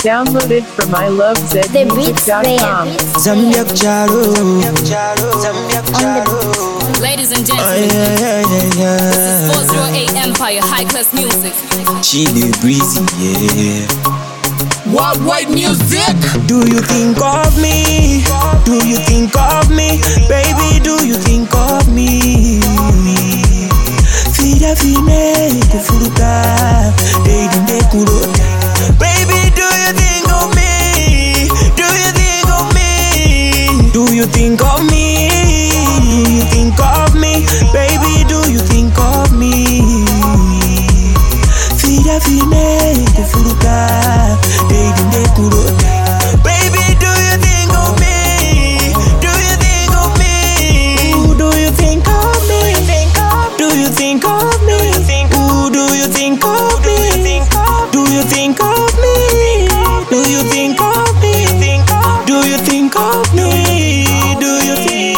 Downloaded from ilovezmusic.com. Zambia Charo. Ladies and gentlemen, this is 408 Empire High Class Music. Chile breezy, yeah. Worldwide music. Do you think of me? Do you think of me? Baby, do you think of me? Fida fine kufuruka, deidinde kurota. Baby, do you think of me? Do you think of me? Do you think of me? Do you think of me? Baby, do you think of me? Fida fine kufuruka, deidinde kurota. Baby, do you think of me? Do you think of me? Ooh, do you think of me? Do you think of me? Ooh, do you think of me? Do you think of me? Do you think of me? Do you think of me? Do you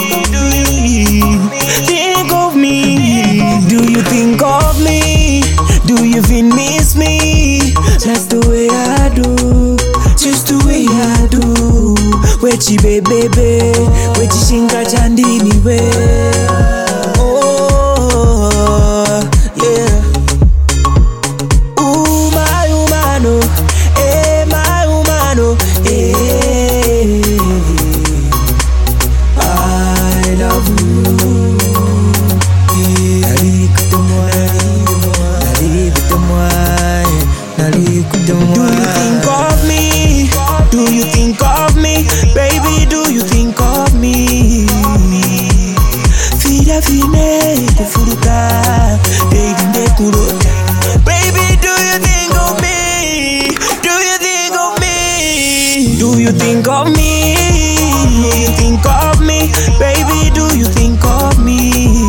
think of me? Do you think of me? Do you even miss me? That's the way I do, just the way I do. Wechi baby, wechi shinga chandini we. Oh yeah. My humano, my humano, I love you. Do you think of me? Do you think of me? Baby, do you think of me? Fida fine kufuruka, deidinde kurota. Baby, do you think of me? Do you think of me? Do you think of me? Do you think of me? Baby, do you think of me?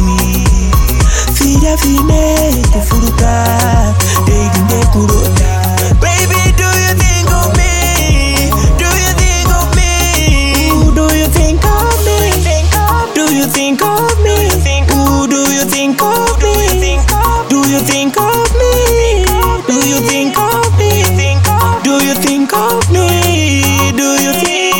Fida fine kufuruka, deidinde kurota. Baby, do you think of me? Do you think of me? Ooh, do you think of me? Do you think of me? Ooh, do you think of me? Do you think of me? Do you think of me? Do you think of me? Do you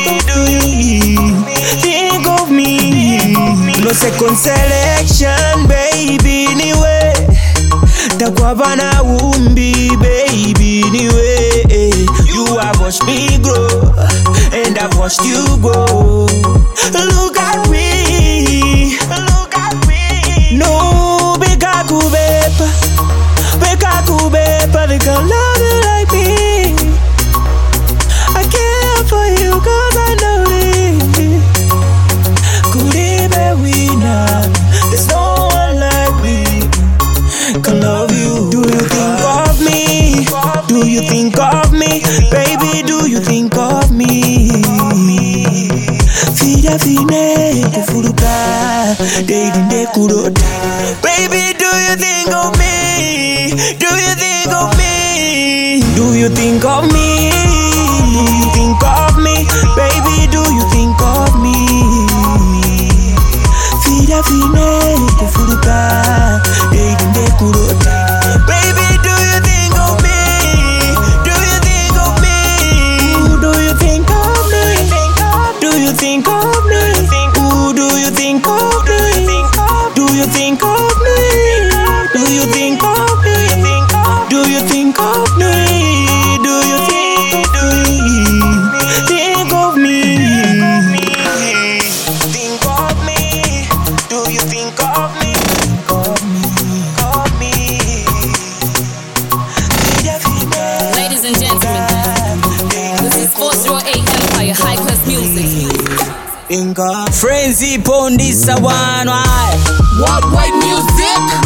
think of me? No second selection, baby, anyway. Takwabana umbi, baby, anyway. You have watched me grow, and I've watched you grow. Look at me, look at me. No, beka kubepa, they can love you like me. I care for you 'cause I know it. Kuribe wina, there's no one like me. Can love you. Do you think of me? Do you think of me? Baby, do you think of me? Fida fine kufuruka, deidinde kurota. Baby, do you think of me? Do you think of me? Do you think of me? Do you think of me? Baby, do you think of me? Fida fine kufuruka, deidinde kurota. Baby, do you think of me? Do you think of me? Ooh, do you think of me? Do you think of me? Ooh, do you think of me? Do you think of me? Do you think of me? Do you think of me? Do you think of me? Think of me? Do you think of me? Ladies and gentlemen, this is 408 Empire High Class Music. Frenzy Pondisa one. Worldwide music.